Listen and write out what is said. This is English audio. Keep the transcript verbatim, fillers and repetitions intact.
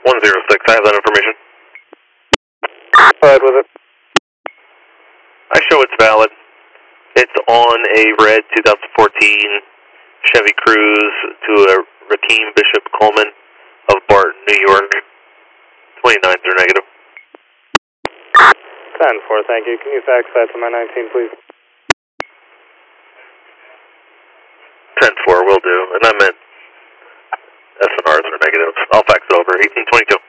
one zero six, I have that information. Go ahead with it. I show it's valid. It's on a red twenty fourteen Chevy Cruze to a Rakeem Bishop Coleman of Barton, New York. twenty-nines are negative. ten four, thank you. Can you fax that to my nineteen, please? ten four will do, and I meant S N Rs are negative. I'll fax it over. eighteen twenty-two.